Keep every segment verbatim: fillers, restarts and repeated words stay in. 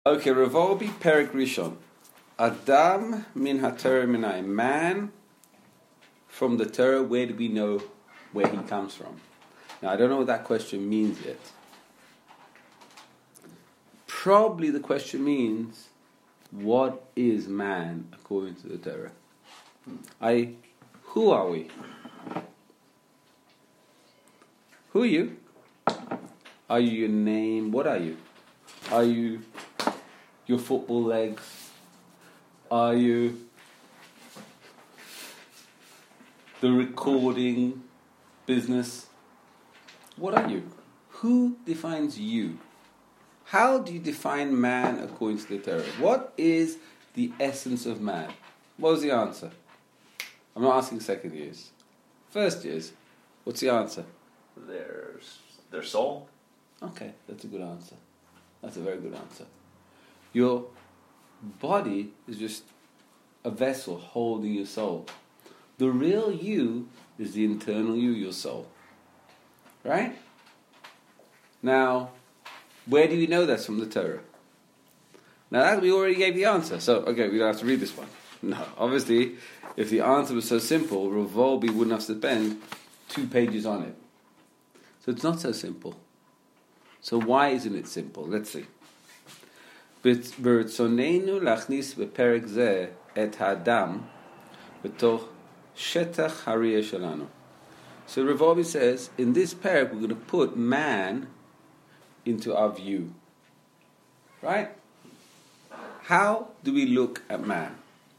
Okay, Revolbi Perek Rishon. Adam min haTorah minai. Man from the Torah, where do we know where he comes from? Now, I don't know what that question means yet. Probably the question means, what is man according to the Torah? I, who are we? Who are you? Are you your name? What are you? Are you your football legs? Are you the recording business? What are you? Who defines you? How do you define man according to the Torah? What is the essence of man? What was the answer? I'm not asking second years. First years. What's the answer? Their, their soul. Okay, that's a good answer. That's a very good answer. Your body is just a vessel holding your soul. The real you is the internal you, your soul. Right? Now, where do we know that's from the Torah? Now, that we already gave the answer. So, okay, we don't have to read this one. No, obviously, if the answer was so simple, Revolbi wouldn't have to spend two pages on it. So it's not so simple. So why isn't it simple? Let's see. ברצוננו להכניס בפרק זה את האדם בתוך שטח הראייה שלנו. So Revolbi says, in this parak we're going to put man into our view. Right? How do we look at man?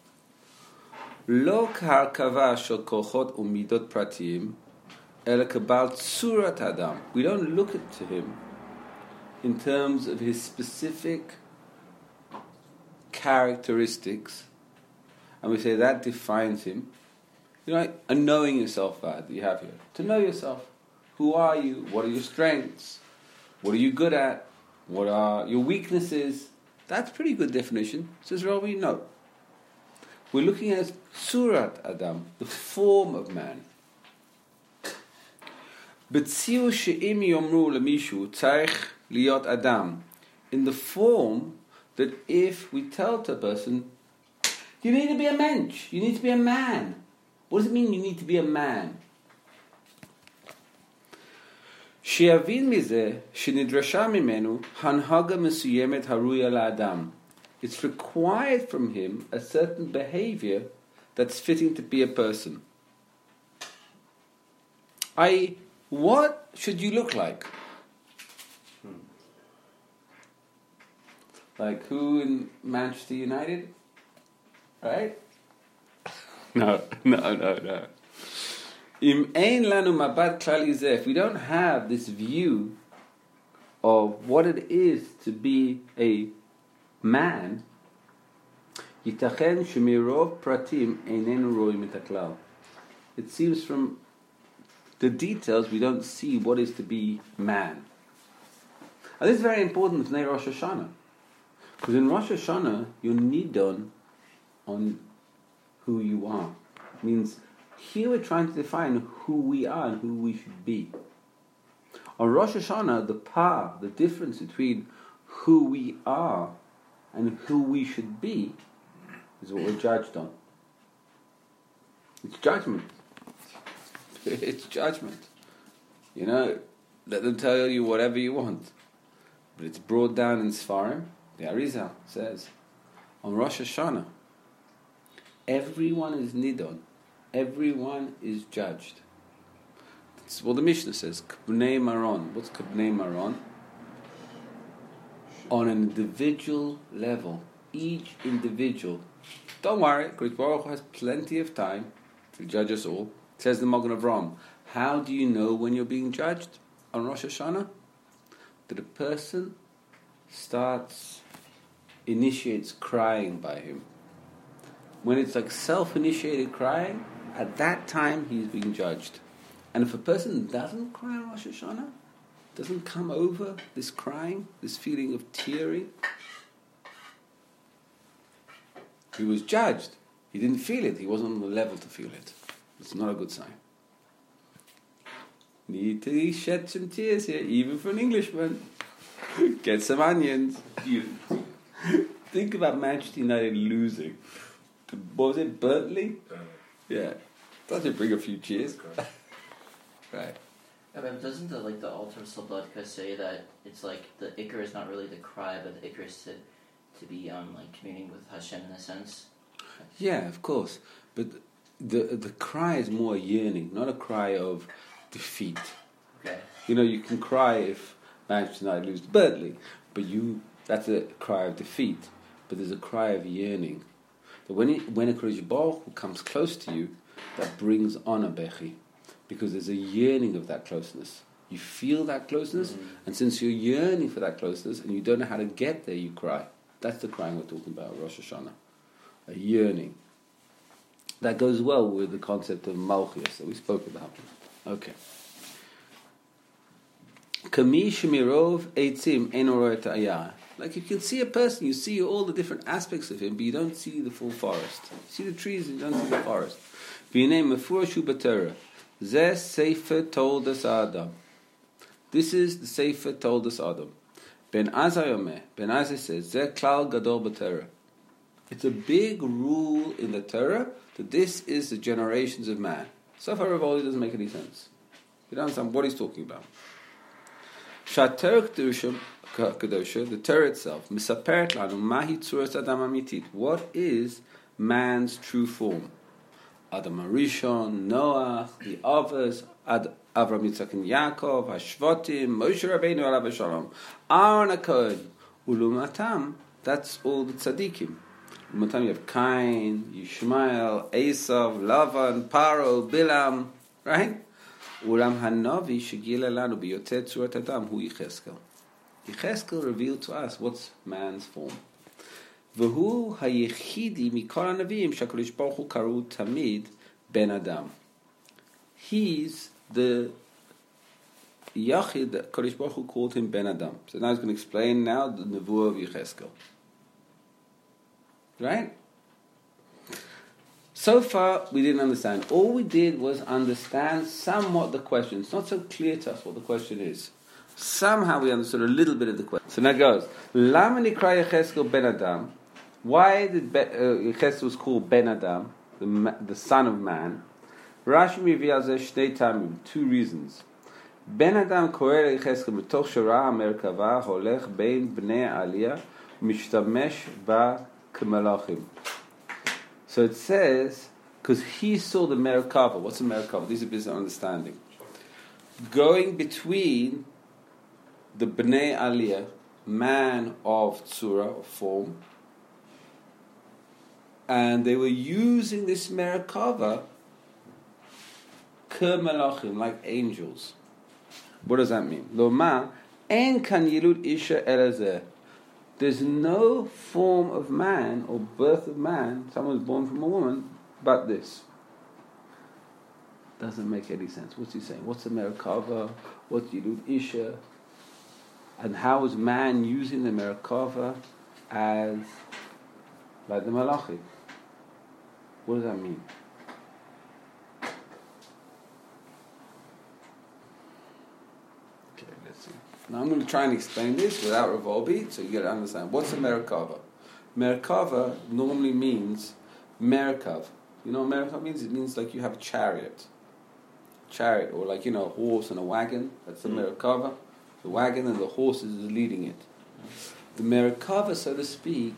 לא כהרכבה של כוחות ומידות פרטיים, אלא כבעל צורת האדם. We don't look at to him in terms of his specific characteristics, and we say that defines him. You know, like a knowing yourself that you have here. To know yourself. Who are you? What are your strengths? What are you good at? What are your weaknesses? That's a pretty good definition. Says Rabbi, no. We're looking at Surat Adam, the form of man. בציור שאם יאמרו למישהו צריך להיות אדם, in the form that if we tell to a person, you need to be a mensch, you need to be a man. What does it mean you need to be a man? שיבין מזה שנדרשה ממנו הנהגה מסוימת הראויה לאדם. It's required from him a certain behavior that's fitting to be a person. I, what should you look like? Hmm. Like who in Manchester United? Right? No, no, no, no. Im ein lanu mabat klali zeh. If we don't have this view of what it is to be a man, yitachen shemirov pratim einenu roim et haklal. It seems from the details we don't see what is to be man. And this is very important in Rosh Hashanah, because in Rosh Hashanah you're nidon on who you are. It means here we're trying to define who we are and who we should be. On Rosh Hashanah, the par, the difference between who we are and who we should be is what we're judged on. It's judgment. It's judgment. You know, let them tell you whatever you want. But it's brought down in Sfarim. The Arizal says, on Rosh Hashanah, everyone is nidon. Everyone is judged. That's what the Mishnah says. K'bnei Maron. What's K'bnei Maron? On an individual level. Each individual. Don't worry, Kodesh Baruch Hu has plenty of time to judge us all. It says the Magen Avraham. How do you know when you're being judged on Rosh Hashanah? That a person starts, initiates crying by him. When it's like self-initiated crying, at that time he's being judged. And if a person doesn't cry on Rosh Hashanah, doesn't come over this crying, this feeling of tearing, he was judged. He didn't feel it. He wasn't on the level to feel it. It's not a good sign. Need to shed some tears here, even for an Englishman. Get some onions. think about Manchester United losing. What was it, Burnley? Yeah. Doesn't bring a few cheers. Right. Yeah, but doesn't the like the Altar of Slobodka say that it's like the Iker is not really the cry, but the Iker is to to be um like communing with Hashem in a sense? Yeah, of course. But the the cry is more a yearning, not a cry of defeat. Okay. You know, you can cry if Manchester United lose to Burnley, but you that's a cry of defeat. But there's a cry of yearning. But when it, when a Kodesh Baruch Hu comes close to you, that brings on a bechi. Because there's a yearning of that closeness. You feel that closeness, mm-hmm. and since you're yearning for that closeness and you don't know how to get there, you cry. That's the crying we're talking about, Rosh Hashanah. A yearning. That goes well with the concept of Malchus that we spoke about. Okay. Kami shemirov eitzim ein roeh et ha'ayar. Like you can see a person, you see all the different aspects of him, but you don't see the full forest. You see the trees and you don't see the forest. V'nei mefurashu b'Torah. Zeh Sefer Toldos Adam. This is the Sefer Toldos Adam. Ben Azai Yomeh. Ben Azai says, Zeh Klal Gadol b'Torah. It's a big rule in the Torah that this is the generations of man. So far, Ravoli doesn't make any sense. You don't understand what he's talking about. Shater Kedosha, the Torah itself, Misaperet Lanu Mahi Tzuras Adam Amitit. What is man's true form? Adam Arishon, Noah, the others, Ad, Avram, Yitzchak, and Yaakov, Hashvotim, Moshe Rabbeinu, Alav Shalom, Aaron HaKohen, Ulumatam, that's all the tzaddikim. Ulumatam, you have Cain, Yishmael, Esav, Lavan, Paro, Bilam, right? Ulam Hanavi, Shegila Lanu, Biyotet Tzurat Adam, Hu Yecheskel. Yecheskel revealed to us what's man's form. V'hu hayichidi mikol hanavim shakadosh baruch hu karu tamid ben adam. He's the yachid that Kadosh Baruch Hu called him ben adam. So now he's going to explain now the nevuah of Yecheskel. Right? So far we didn't understand. All we did was understand somewhat the question. It's not so clear to us what the question is. Somehow we understood a little bit of the question. So now it goes. Lama nikra Yecheskel ben adam. Why did Be- uh, Yecheskel was called Ben Adam, the, ma- the son of man? Rashi Miviyazeh Shnei Tamim, two reasons. Ben Adam koher Yecheskel b'toch shara merkava holech bein bnei aliyah mishtamesh ba k'malachim. So it says, because he saw the Merkava. What's a Merkava? These are business understanding. Going between the bnei aliyah, man of tzura, of form, and they were using this Merkava K'malachim, like angels. What does that mean? Loma en kan yilud isha elazeh. There's no form of man or birth of man, someone's born from a woman, but this. Doesn't make any sense. What's he saying? What's the Merkava? What's yilud isha? And how is man using the Merkava as like the Malachim? What does that mean? Okay, let's see. Now I'm going to try and explain this without Revolbi, so you get to understand. What's a Merkava? Merkava normally means Merkav. You know what Merkav means? It means like you have a chariot. Chariot, or like, you know, a horse and a wagon. That's the mm. Merkava. The wagon and the horse is leading it. The Merkava, so to speak,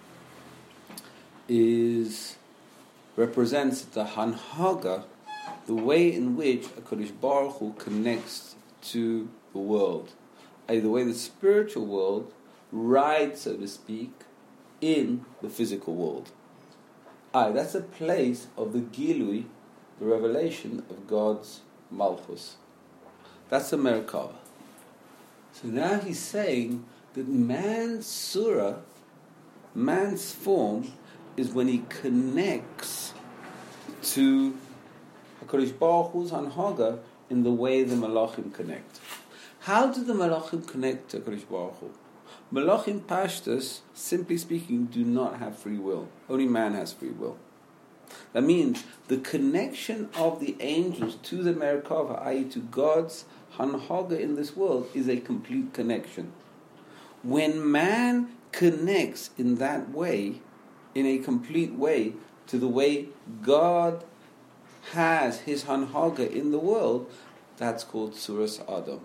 is represents the Hanhaga, the way in which a Kodesh Baruch Hu connects to the world. I, the way the spiritual world rides, so to speak, in the physical world. I, that's a place of the Gilui, the revelation of God's Malchus. That's the Merkava. So now he's saying that man's surah, man's form, is when he connects to HaKadosh Baruch Hu's Hanhaga in the way the Malachim connect. How do the Malachim connect to HaKadosh Baruch Hu? Malachim Pashtus, simply speaking, do not have free will. Only man has free will. That means the connection of the angels to the Merkava, that is to God's Hanhaga in this world, is a complete connection. When man connects in that way, in a complete way, to the way God has his Hanhaga in the world, that's called Tzuras Adam.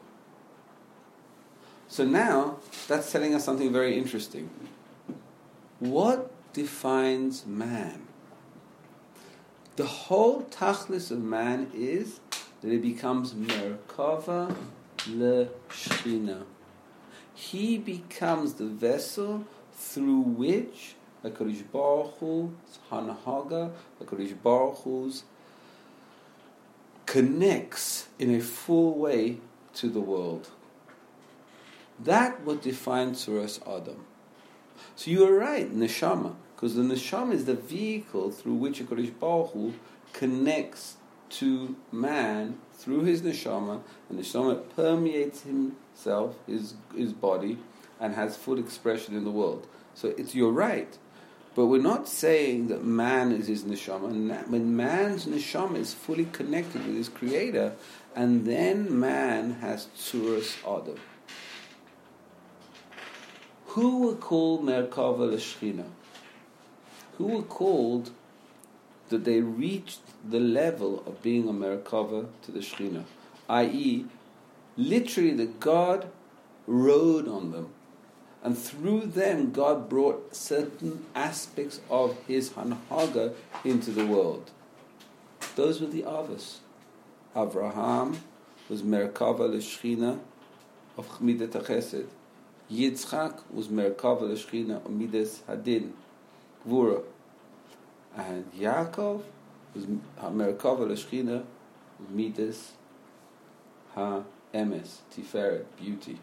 So now, that's telling us something very interesting. What defines man? The whole tachlis of man is that it becomes Merkava le-Shechina. He becomes the vessel through which HaKadosh Baruch Hu's Hanhaga, HaKadosh Baruch Hu's connects in a full way to the world. That what defines Tzuras Adam. So you are right, Neshama, because the Neshama is the vehicle through which HaKadosh Baruch Hu connects to man through his Neshama, and Neshama permeates himself, his his body, and has full expression in the world. So it's you're right. But we're not saying that man is his neshama. When man's neshama is fully connected with his creator, and then man has tzuras adam. Who were called Merkava l'Shechina? Who were called that they reached the level of being a Merkava to the Shechina? that is, literally that God rode on them. And through them, God brought certain aspects of His Hanhaga into the world. Those were the Avos. Avraham was Merkava l'Shechina of Midat HaChesed. Yitzchak was Merkava l'Shechina of Midas Hadin, Gvura. And Yaakov was Merkava l'Shechina of Midas HaEmes, Tiferet, beauty.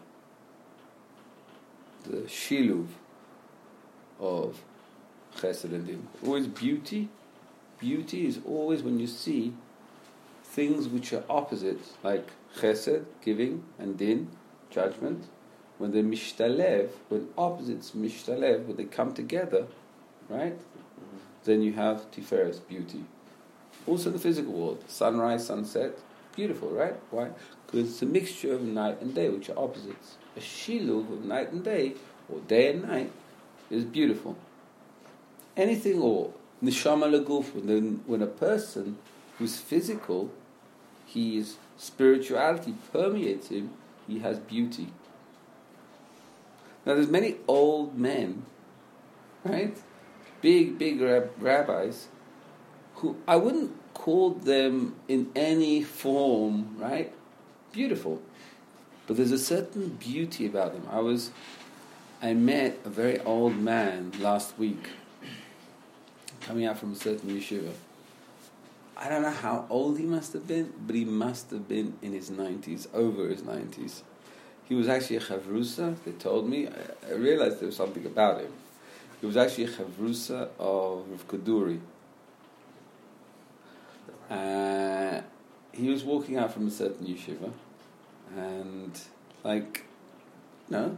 The shiluv of chesed and din. Always beauty. Beauty is always when you see things which are opposites, like chesed, giving, and din, judgment. When they mishtalev, when opposites mishtalev, when they come together, right? Mm-hmm. Then you have tiferes, beauty. Also the physical world, sunrise, sunset, beautiful, right? Why? Because it's a mixture of night and day, which are opposites. A shiluv of night and day, or day and night, is beautiful. Anything, or neshama leguf, when, when a person who's physical, his spirituality permeates him, he has beauty. Now there's many old men, right? Big, big rab- rabbis, who I wouldn't call them in any form, right? Beautiful. But there's a certain beauty about them. I was, I met a very old man last week, coming out from a certain yeshiva. I don't know how old he must have been, but he must have been in his nineties, over his nineties. He was actually a chavrusa, they told me. I, I realized there was something about him. He was actually a chavrusa of Rav Kaduri. Uh, he was walking out from a certain yeshiva, and like, no,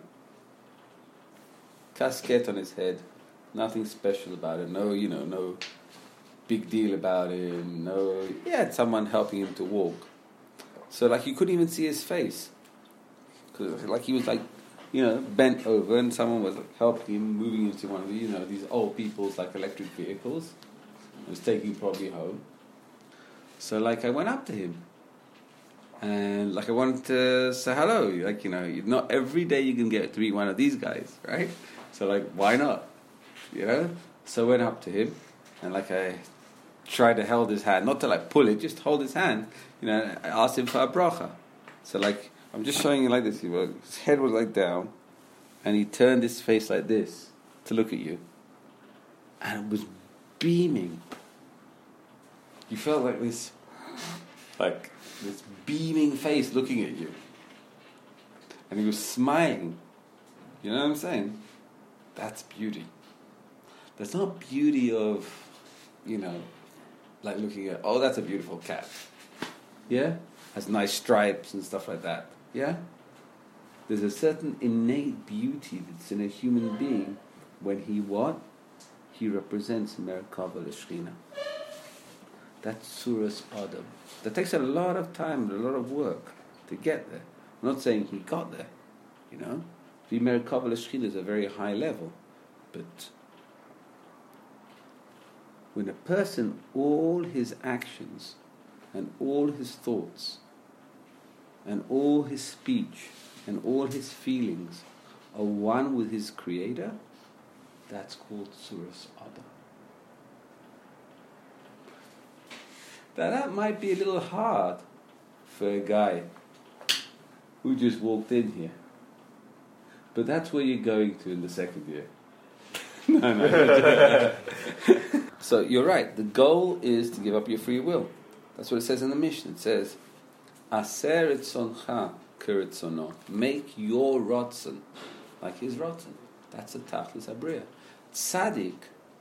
casket on his head, nothing special about it, no, you know, no big deal about him, no, he had someone helping him to walk. So like you couldn't even see his face. Cause like he was like, you know, bent over and someone was like helping him, moving into one of the, you know, these old people's like electric vehicles. It was taking him probably home. So like I went up to him. And like I wanted to say hello, like, you know, not every day you can get to meet one of these guys, right? So like, why not? You know? So I went up to him, and like I tried to hold his hand, not to like pull it, just hold his hand. You know, I asked him for a bracha. So like, I'm just showing you like this. His head was like down, and he turned his face like this to look at you, and it was beaming. You felt like this, like this beaming face looking at you. And he was smiling. You know what I'm saying? That's beauty. That's not beauty of, you know, like looking at, oh, that's a beautiful cat. Yeah? Has nice stripes and stuff like that. Yeah? There's a certain innate beauty that's in a human being when he what? He represents Merkava l'Shechina. That's Tzuras Adam. That takes a lot of time and a lot of work to get there. I'm not saying he got there, you know, be Merkava L'Shechina is a very high level. But when a person, all his actions and all his thoughts and all his speech and all his feelings are one with his Creator, that's called Tzuras Adam. Now that might be a little hard for a guy who just walked in here. But that's where you're going to in the second year. no, no. So you're right. The goal is to give up your free will. That's what it says in the Mishnah. It says, Aser etzoncha keretzono. Make your rotzen like his rotzen. That's a tachlis abriya. Tzaddik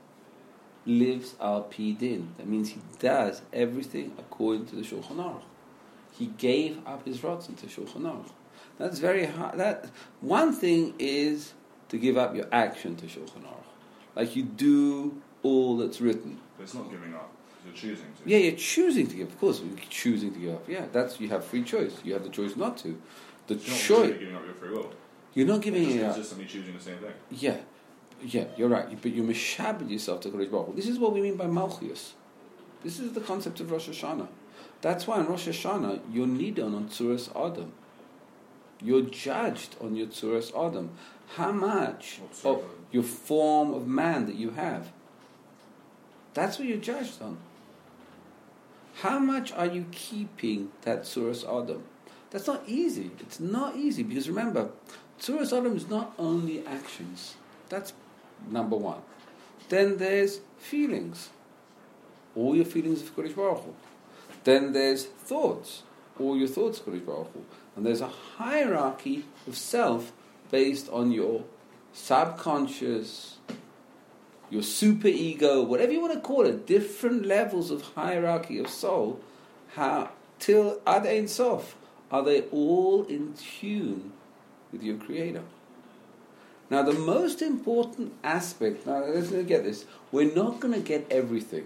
lives al pi din. That means he does everything according to the Shulchan Aruch. He gave up his rotzen to Shulchan Aruch. That's very hard. That one thing is to give up your action to Shulchan Aruch, like you do all that's written. But it's not giving up. You're choosing to. Yeah, you're choosing to give. Of course, you're choosing to give up. Yeah, that's you have free choice. You have the choice not to. The You're not choice. really giving up your free will. You're not giving You're it just up. consistently choosing the same thing. Yeah, yeah, you're right. But you mishabed yourself to Kodesh Baruch Hu. This is what we mean by Malchus. This is the concept of Rosh Hashanah. That's why in Rosh Hashanah you're nidon on Tzuras Adam. You're judged on your Tzuras Adam. How much of your form of man that you have. That's what you're judged on. How much are you keeping that Tzuras Adam? That's not easy. It's not easy because remember, Tzuras Adam is not only actions. That's number one. Then there's feelings. All your feelings of Kodesh Baruch Hu. Then there's thoughts. All your thoughts of Kodesh Baruch Hu. And there's a hierarchy of self based on your subconscious, your super ego, whatever you want to call it, different levels of hierarchy of soul, how till Ad Ein Sof, are they all in tune with your Creator? Now the most important aspect, now let's get this, we're not going to get everything.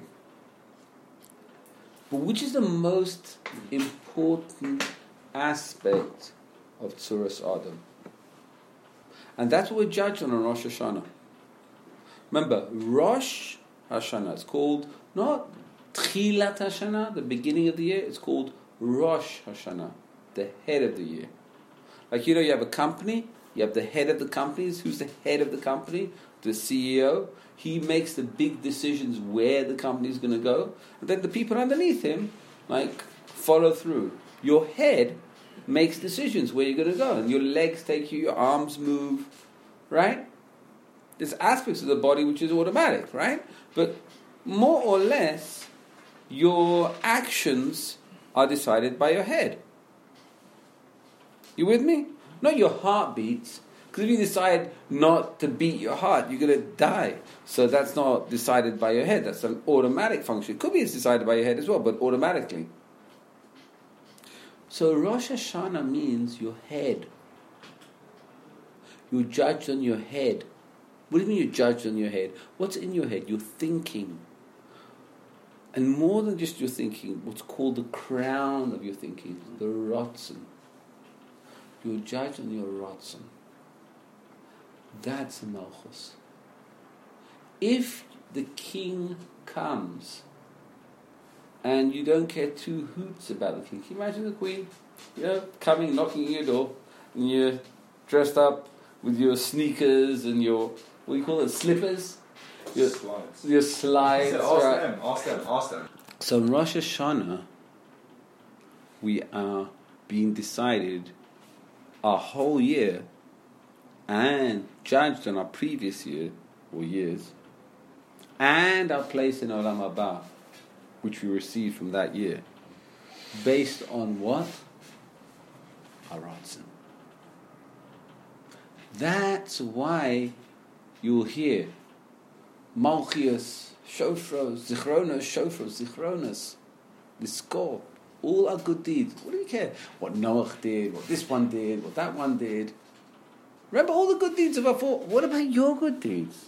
But which is the most important aspect of Tzuras Adam? And that's what we're judged on on Rosh Hashanah. Remember, Rosh Hashanah, it's called not Tchilat Hashanah, the beginning of the year, it's called Rosh Hashanah, the head of the year. Like, you know, you have a company, you have the head of the companies. Who's the head of the company? The C E O. He makes the big decisions where the company is going to go. And then the people underneath him, like, follow through. Your head makes decisions where you're going to go. And your legs take you, your arms move, right? There's aspects of the body which is automatic, right? But more or less, your actions are decided by your head. You with me? Not your heart beats. Because if you decide not to beat your heart, you're going to die. So that's not decided by your head. That's an automatic function. It could be it's decided by your head as well, but automatically. So Rosh Hashanah means your head. You're judged on your head. What do you mean you're judged on your head? What's in your head? Your thinking. And more than just your thinking, what's called the crown of your thinking, the Ratzon. You're judged on your Ratzon. That's a Malchus. If the king comes and you don't care two hoots about the king, can you imagine the queen, you know, coming, knocking on your door, and you're dressed up with your sneakers and your, what do you call it, slippers? Your slides. Your slides. Said, ask right. them, ask them, ask them. So in Rosh Hashanah, we are being decided our whole year and judged on our previous year or years and our place in Olam Haba, which we received from that year, based on what? Our Ratzon. That's why you'll hear Malchias, Shofros, Zichronos, Shofros, Zichronos, the score, all our good deeds. What do we care? What Noach did, what this one did, what that one did. Remember all the good deeds of our four. What about your good deeds?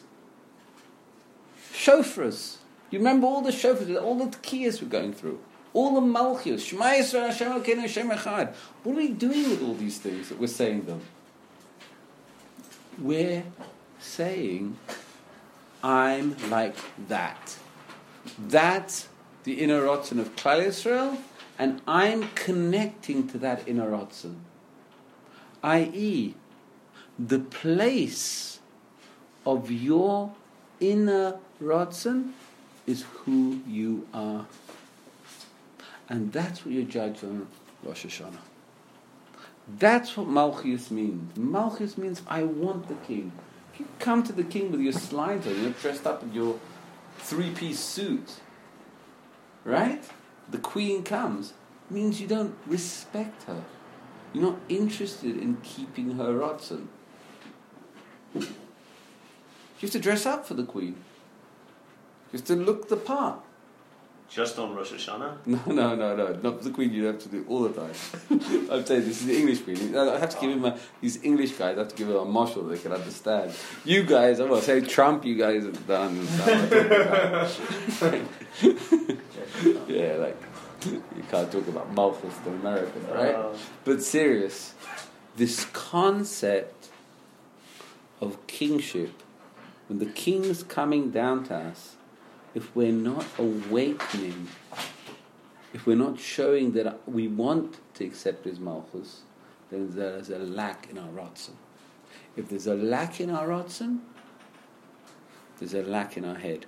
Shofros. You remember all the shofros, all the tkiyas we're going through, all the malchios. Shema Yisrael, Hashem Elokeinu, Hashem Echad. What are we doing with all these things that we're saying them? we're saying, I'm like that. That's the inner Ratzon of Klal Yisrael, and I'm connecting to that inner Ratzon. that is, the place of your inner Ratzon is who you are. And that's what you judge on Rosh Hashanah. That's what Malchus means. Malchus means, I want the king. If you come to the king with your slides on, you're dressed up in your three-piece suit, right? The queen comes, means you don't respect her. You're not interested in keeping her Ratzon. You have to dress up for the queen. You have to look the part. Just on Rosh Hashanah? No, no, no, no. Not for the queen, you have to do it all the time. I'm saying this is the English queen. I have to give him a, these English guys, I have to give him a marshal that they can understand. You guys, I'm going to say Trump, you guys don't understand what I'm talking about. Yeah, like, you can't talk about Malchus to American, right? Uh, but serious, this concept of kingship, when the king's coming down to us, if we're not awakening, if we're not showing that we want to accept his Malchus, then there's a lack in our Ratzon. If there's a lack in our Ratzon, there's a lack in our head.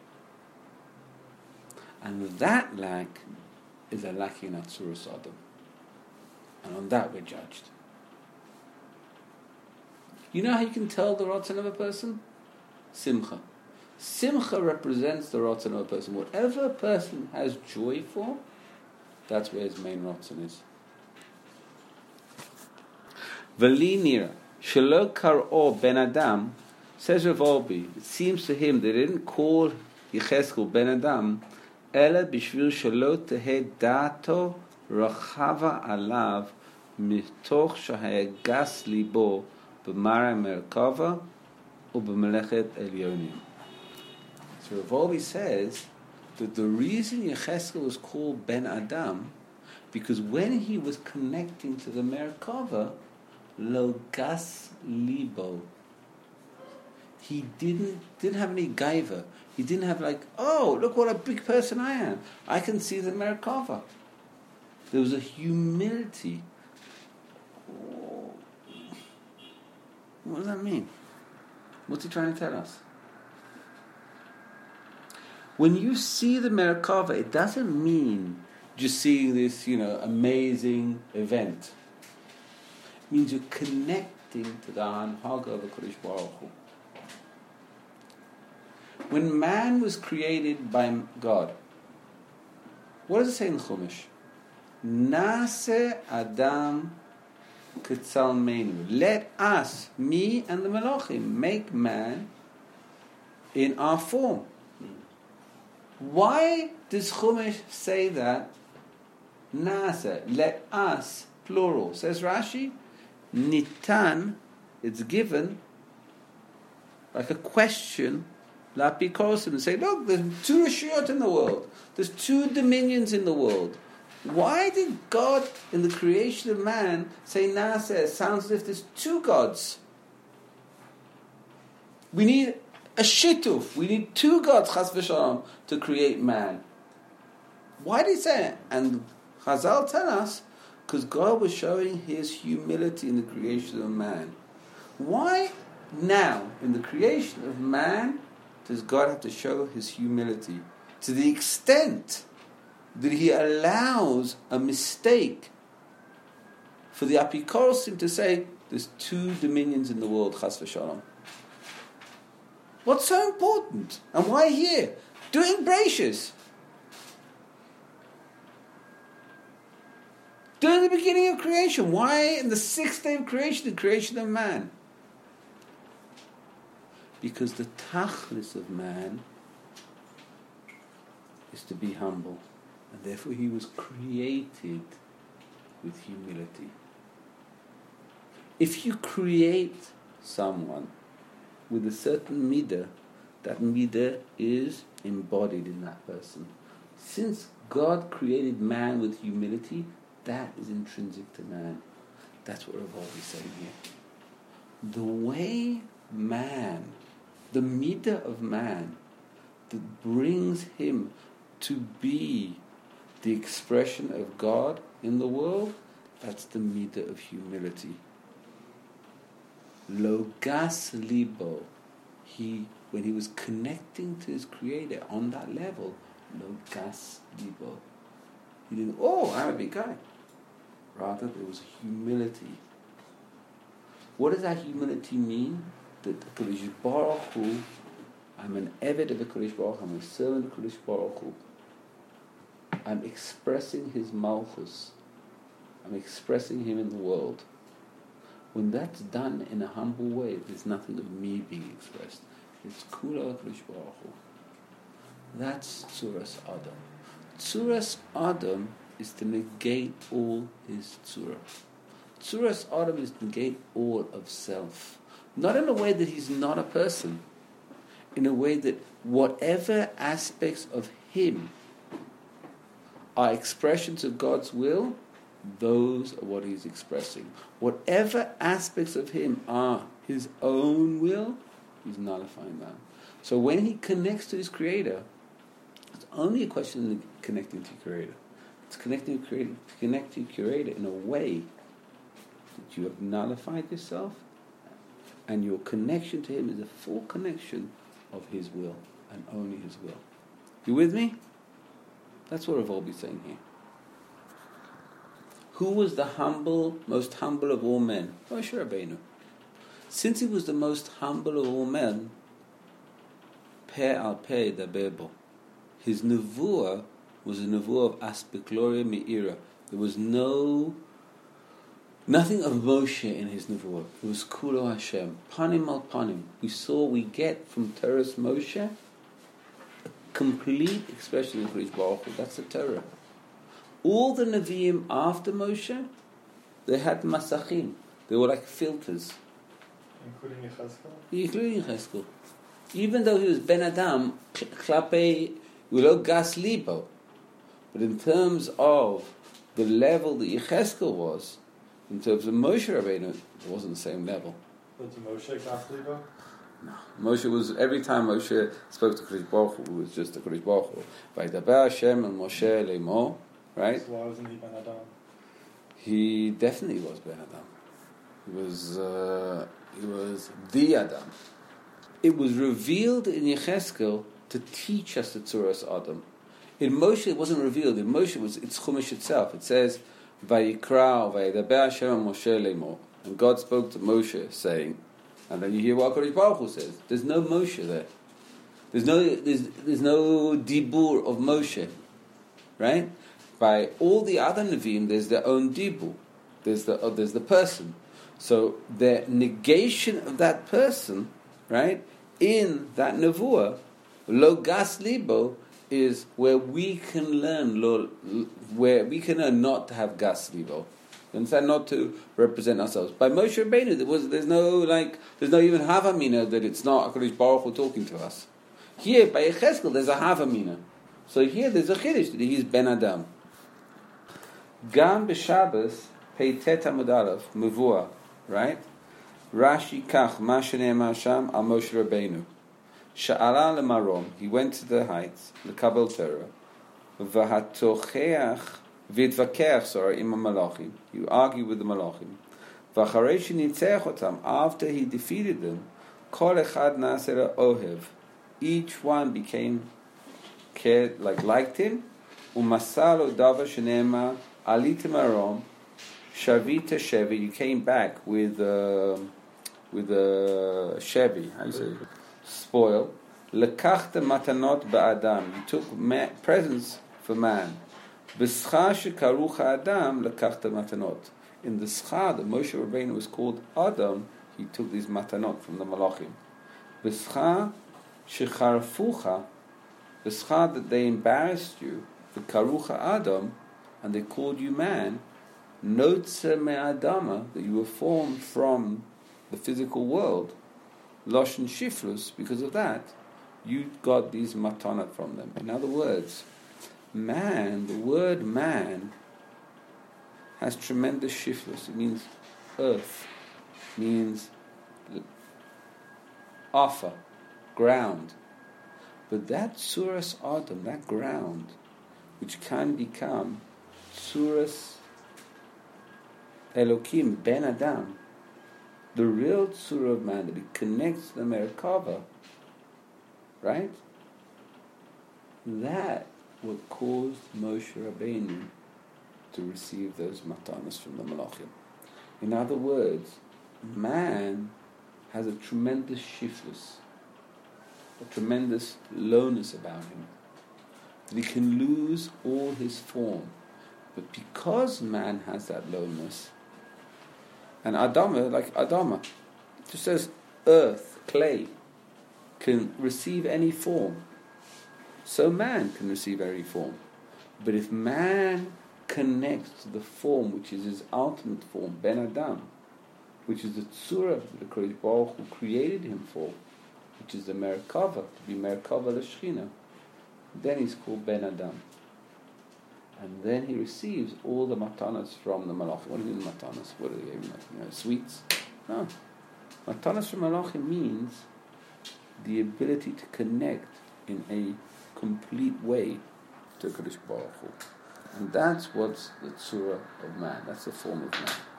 And that lack is a lack in Atzuras Adam. And on that we're judged. You know how you can tell the Ratzon of a person? Simcha. Simcha represents the Ratzon of a person. Whatever a person has joy for, that's where his main Ratzon is. V'li nira shelo kar'o ben Adam, says Rav Olby, it seems to him they didn't call Yecheskel ben Adam ela bishvil shelo teheh da'ato rachava alav mitoch shehaya gas libo b'mara merkava u'b'melechet elyonim. So Rav Olby says that the reason Yecheskel was called Ben Adam, because when he was connecting to the Merkava, Lo Gas Libo, he didn't didn't have any gaiva. He didn't have like, oh, look what a big person I am. I can see the Merkava. There was a humility. Oh. What does that mean? What's he trying to tell us? When you see the Merkava, it doesn't mean just seeing this, you know, amazing event. It means you're connecting to the Hanhaga of the Kodesh Baruch Hu. When man was created by God, what does it say in Chumash? Nase Adam Ketzalmenu. Let us, me and the Malachim, make man in our form. Why does Chumash say that? Nasa, let us, plural. Says Rashi, Nitan, it's given, like a question, Lapikosim, and say, look, there's two Rishiyot in the world. There's two dominions in the world. Why did God, in the creation of man, say Nasa? It sounds as if there's two gods. We need a shituf. We need two gods, chas v'shalom, to create man. Why did he say it? And Chazal tell us, because God was showing his humility in the creation of man. Why now, in the creation of man, does God have to show his humility? To the extent that he allows a mistake for the Apikosim to say, there's two dominions in the world, chas v'shalom. What's so important? And why here? Doing bracious. During the beginning of creation. Why in the sixth day of creation, the creation of man? Because the tachlis of man is to be humble. And therefore he was created with humility. If you create someone with a certain midah, that midah is embodied in that person. Since God created man with humility, that is intrinsic to man. That's what Rav Olby is saying here. The way man, the midah of man that brings him to be the expression of God in the world, that's the midah of humility. Lo gas libo, he, when he was connecting to his Creator on that level, lo gas libo, he didn't, oh, I'm a big guy. Rather, there was humility. What does that humility mean? That the Kodesh Baruch Hu, I'm an Eved of the Kodesh Baruch Hu, I'm a servant of the Kodesh Baruch Hu. I'm expressing his Malchus. I'm expressing him in the world. When that's done in a humble way, there's nothing of me being expressed. It's Kula Kodesh Baruch Hu. That's Tzuras Adam. Tzuras Adam is to negate all his Tzura. Tzuras Adam is to negate all of self. Not in a way that he's not a person. In a way that whatever aspects of him are expressions of God's will, those are what he's expressing. Whatever aspects of him are his own will, he's nullifying that. So when he connects to his Creator, it's only a question of connecting to your Creator. It's connecting to Creator, to connect to your Creator in a way that you have nullified yourself, and your connection to him is a full connection of his will, and only his will. You with me? That's what Rav Wolbe is saying here. Who was the humble, most humble of all men? Moshe Rabbeinu. Since he was the most humble of all men, Peh al Peh daber bo. His nevuah was a nevuah of aspecloria me'ira. There was no, nothing of Moshe in his nevuah. It was Kulo Hashem, panim al panim. We saw, we get from Torah's Moshe a complete expression of Kodesh Baruch Hu. That's the Torah. All the Nevi'im after Moshe, they had masachim. They were like filters. Including Yechezkel? Including Yechezkel. Even though he was Ben Adam, Klape Ulo Gas Libo. But in terms of the level that Yechezkel was, in terms of Moshe Rabbeinu, it wasn't the same level. Was Moshe Gas Libo? No. Moshe was, every time Moshe spoke to Kodesh Baruch Hu, it was just the Kodesh Baruch Hu. Vaydaber Hashem and Moshe Leimo, right? So why wasn't he Ben Adam? He definitely was Ben Adam. He was, uh, he was the Adam. It was revealed in Yechezkel to teach us the Tzuras Adam. In Moshe it wasn't revealed. In Moshe it was, it's Chumash itself. It says, Vayikra, Vaydaber Hashem and Moshe Leimo. And God spoke to Moshe saying, and then you hear what Kodesh Baruch Hu says. There's no Moshe there. There's no there's there's no dibur of Moshe, right? By all the other Nevi'im, there's their own dibur. There's the uh, there's the person. So the negation of that person, right, in that nevuah, lo gas libo, is where we can learn lo, where we can learn not to have gas libo. You understand? Not to represent ourselves. By Moshe Rabbeinu, there was, there's no like, there's no even havamina that it's not HaKadosh Baruch Hu talking to us. Here, by Yechezkel, there's a havamina. So here, there's a chiddush that he's Ben Adam. Gam b'Shabbos peitet amud aleph mevua, right? Rashi kach ma shene'emar sham al Moshe Rabbeinu. Sha'ala lemarom, he went to the heights, lekabel Torah, v'hatocheach. Vidvakeach, sorry, im malachim. You argue with the malachim. V'acharei shenitzech otam, after he defeated them, kol echad nasera ohev. Each one became cared, like liked him. Umasalo dava shenema alitim arom shavita shevi. You came back with uh, with a uh, shevi. How you say? Spoil. Lekachta matanot ba'adam. You took ma- presents for man. B'scha shekaruch Adam lekachta matanot. In the scha that Moshe Rabbeinu was called Adam, he took these matanot from the malachim. B'scha shecharfucha, the scha that they embarrassed you, the karucha Adam, and they called you man, notze me'adama, that you were formed from the physical world, loshen shiflus, because of that, you got these matanot from them. In other words, man, the word man has tremendous shiflus. It means earth, means offer, ground. But that Tzuras Adam, that ground, which can become Tzuras Elokim Ben Adam, the real Tzura of man, that it connects to the Merkava, right? That what caused Moshe Rabbeinu to receive those matanas from the Malachim. In other words, man has a tremendous shiftless, a tremendous lowness about him, that he can lose all his form. But because man has that lowness, and Adama, like Adama, just says earth, clay, can receive any form, so man can receive any form. But if man connects to the form which is his ultimate form, Ben Adam, which is the tzura that the Kodesh Baruch Hu created him for, which is the Merkava, to be Merkava l'Shechina, then he's called Ben Adam. And then he receives all the matanas from the Malachim. What do you mean matanas? What are they giving him? You know, sweets? No. Matanas from Malachim means the ability to connect in a complete way to Kodesh Baruch Hu. And that's what's the tzura of man. That's the form of man.